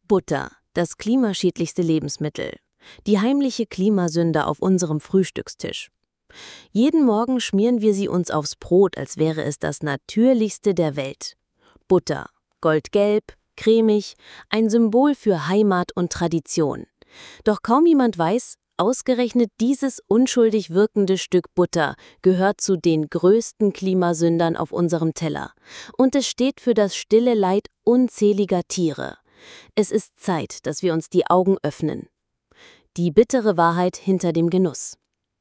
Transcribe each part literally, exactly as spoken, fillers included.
Butter, das klimaschädlichste Lebensmittel. Die heimliche Klimasünde auf unserem Frühstückstisch. Jeden Morgen schmieren wir sie uns aufs Brot, als wäre es das Natürlichste der Welt. Butter, goldgelb, cremig, ein Symbol für Heimat und Tradition. Doch kaum jemand weiß, ausgerechnet dieses unschuldig wirkende Stück Butter gehört zu den größten Klimasündern auf unserem Teller. Und es steht für das stille Leid unzähliger Tiere. Es ist Zeit, dass wir uns die Augen öffnen. Die bittere Wahrheit hinter dem Genuss.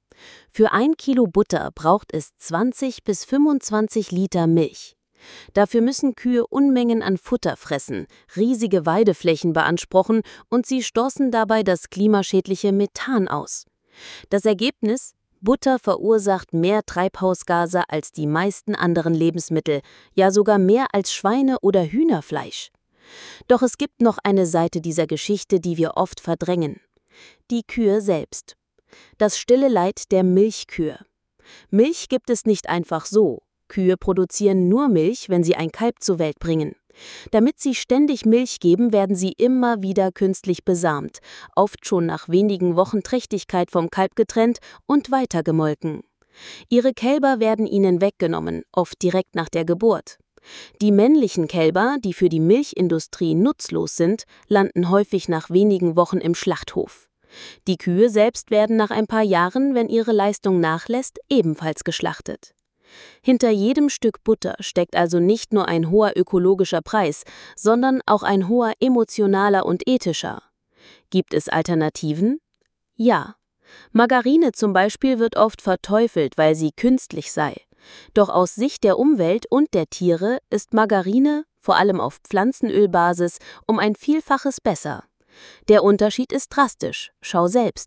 Für ein Kilo Butter braucht es zwanzig bis fünfundzwanzig Liter Milch. Dafür müssen Kühe Unmengen an Futter fressen, riesige Weideflächen beanspruchen und sie stoßen dabei das klimaschädliche Methan aus. Das Ergebnis? Butter verursacht mehr Treibhausgase als die meisten anderen Lebensmittel, ja sogar mehr als Schweine- oder Hühnerfleisch. Doch es gibt noch eine Seite dieser Geschichte, die wir oft verdrängen. Die Kühe selbst. Das stille Leid der Milchkühe. Milch gibt es nicht einfach so. Kühe produzieren nur Milch, wenn sie ein Kalb zur Welt bringen. Damit sie ständig Milch geben, werden sie immer wieder künstlich besamt, oft schon nach wenigen Wochen Trächtigkeit vom Kalb getrennt und weitergemolken. Ihre Kälber werden ihnen weggenommen, oft direkt nach der Geburt. Die männlichen Kälber, die für die Milchindustrie nutzlos sind, landen häufig nach wenigen Wochen im Schlachthof. Die Kühe selbst werden nach ein paar Jahren, wenn ihre Leistung nachlässt, ebenfalls geschlachtet. Hinter jedem Stück Butter steckt also nicht nur ein hoher ökologischer Preis, sondern auch ein hoher emotionaler und ethischer. Gibt es Alternativen? Ja. Margarine zum Beispiel wird oft verteufelt, weil sie künstlich sei. Doch aus Sicht der Umwelt und der Tiere ist Margarine, vor allem auf Pflanzenölbasis, um ein Vielfaches besser. Der Unterschied ist drastisch, schau selbst.